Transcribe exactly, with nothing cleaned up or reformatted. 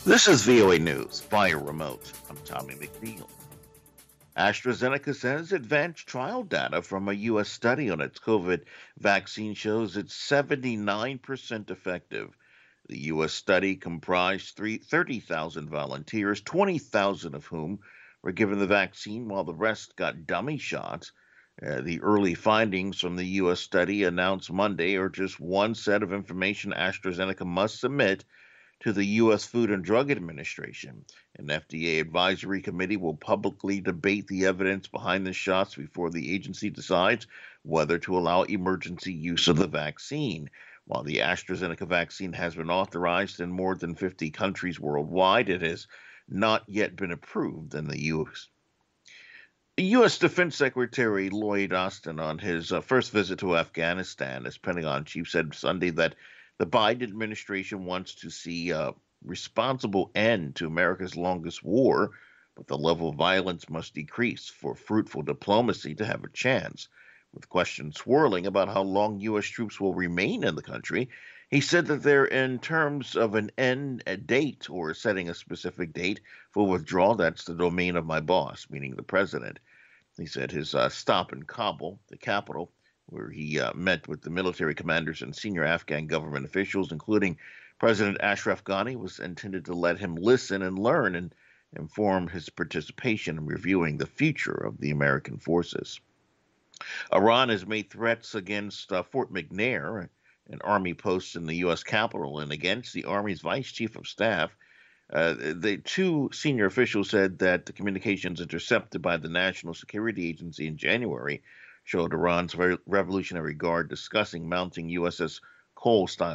This is V O A News via remote. I'm Tommy McNeil. AstraZeneca says advanced trial data from a U S study on its COVID vaccine shows it's seventy-nine percent effective. The U S study comprised thirty thousand volunteers, twenty thousand of whom were given the vaccine while the rest got dummy shots. Uh, the early findings from the U S study announced Monday are just one set of information AstraZeneca must submit to the U S Food and Drug Administration. An F D A advisory committee will publicly debate the evidence behind the shots before the agency decides whether to allow emergency use of the vaccine. While the AstraZeneca vaccine has been authorized in more than fifty countries worldwide, it has not yet been approved in the U S. U S. Defense Secretary Lloyd Austin, on his uh, first visit to Afghanistan as Pentagon chief, said Sunday that the Biden administration wants to see a responsible end to America's longest war, but the level of violence must decrease for fruitful diplomacy to have a chance. With questions swirling about how long U S troops will remain in the country, he said that they're in terms of an end a date or setting a specific date for withdrawal. That's the domain of my boss, meaning the president. He said his uh, stop in Kabul, the capital, where he uh, met with the military commanders and senior Afghan government officials, including President Ashraf Ghani, was intended to let him listen and learn and inform his participation in reviewing the future of the American forces. Iran has made threats against uh, Fort McNair, an Army post in the U S Capitol, and against the Army's Vice Chief of Staff. Uh, the two senior officials said that the communications intercepted by the National Security Agency in January showed Iran's Revolutionary Guard discussing mounting U S S Cole style